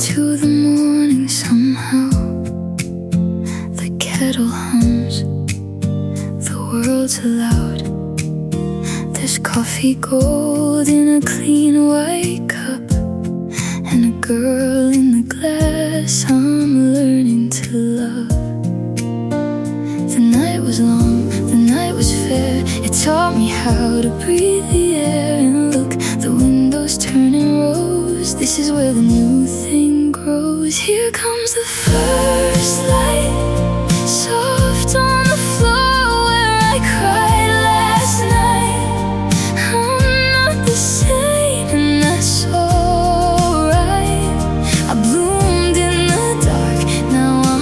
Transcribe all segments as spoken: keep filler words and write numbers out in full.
into the morning somehow. The kettle hums, the world's loud. There's coffee gold in a clean white cup, and a girl in the glass I'm learning to love. The night was long, the night was fair. It taught me how to breathe the air. And look, the windows turning rose. This is where the new thing grows. Here comes the first light, soft on the floor where I cried last night. I'm not the same, and that's alright. I bloomed in the dark, now I'm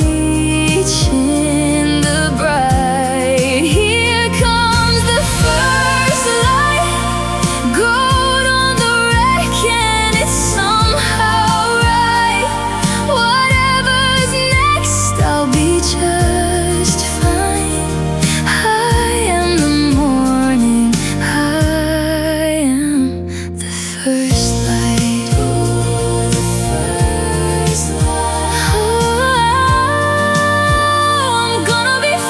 reaching the bright. Here comes the first light, gold on the wreck, and it's somehow right. Whatever's next, I'll be just fine. I am the morning, I am the first light. Ooh, the first light. Oh, I'm gonna be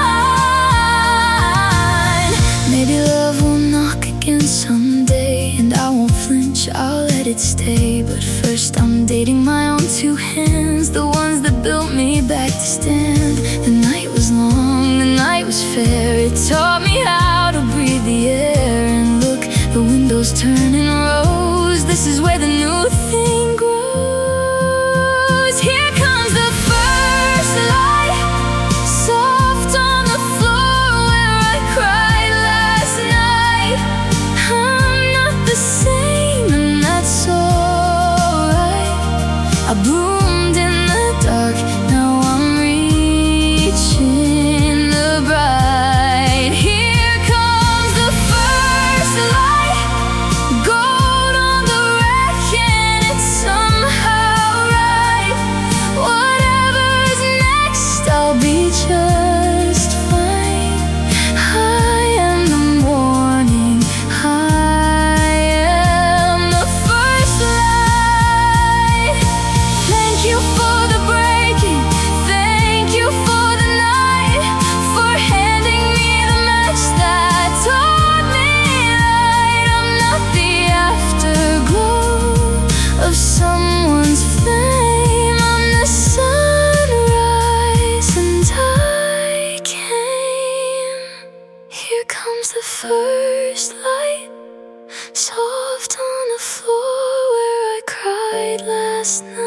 fine. Maybe love will knock again someday, and I won't flinch, I'll let it stay. But first I'm dating my own two hands, the ones that built me back to stand. The night was long, the night was fair. It taught me how to breathe the air. And look, the windows turning rose. This is where the new thing grows. Here comes the first light, soft on the floor where I cried last night. I'm not the same, and that's alright. I bloomed in the dark, now I'm reaching the bright. Here comes the first light, gold on the wreck, and it's somehow right. Whatever's next, I'll be just fine. I am the morning, I am the first light. Thank you for the breaking, thank you for the night, for handing me the match that taught me right. I'm not the afterglow of someone's flame, I'm the sunrise, and I came. Here comes the first light, soft on the floor where I cried last night.